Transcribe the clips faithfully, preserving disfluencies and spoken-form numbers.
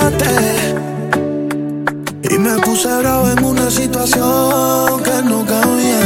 llamaste y me puse bravo en una situación que no cabía.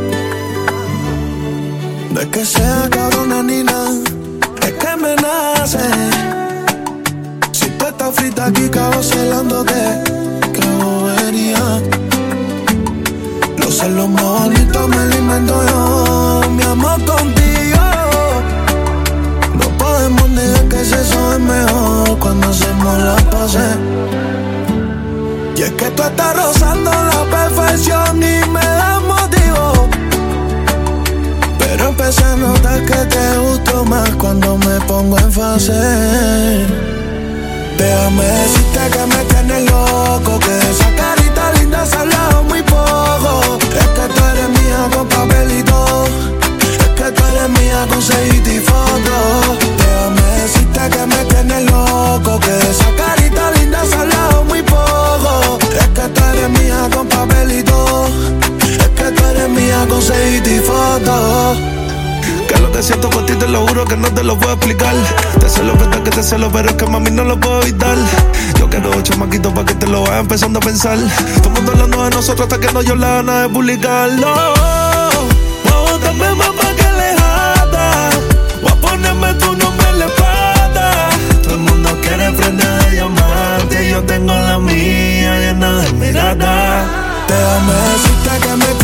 No es que sea cabrona ni nada, es que me nace. Si tú estás frita aquí, cago celándote, qué bobería. Los celos más bonitos me los invento yo, mi amor contigo. No podemos negar que ese eso es mejor cuando hacemos las paces. Y es que tú estás rozando la perfección y me da motivo, pero empecé a notar que te gusto más cuando me pongo en fase. Déjame decirte que me tienes loco, que de esa carita linda se ha hablado muy poco. Es que tú eres mía con papelito, es que tú eres mía con sellito y foto. Déjame decirte que me tienes loco, que de esa carita linda se ha hablado muy poco. Es que tú eres mía con papelito, es que tú eres mía con sellito y foto. Que lo que siento por ti te lo juro que no te lo puedo explicar. Te celo, verdad que te celo, pero es que mami no lo puedo evitar. Yo quiero chamaquito pa' que te lo vaya empezando a pensar. Todo el mundo hablando de nosotros hasta que no yo la gana de publicarlo. Voy a botarme más pa' que lejata, voy a ponerme tu nombre en la espalda. Todo el mundo quiere prender de diamante y yo tengo la mía llena de mirada. Déjame decirte que me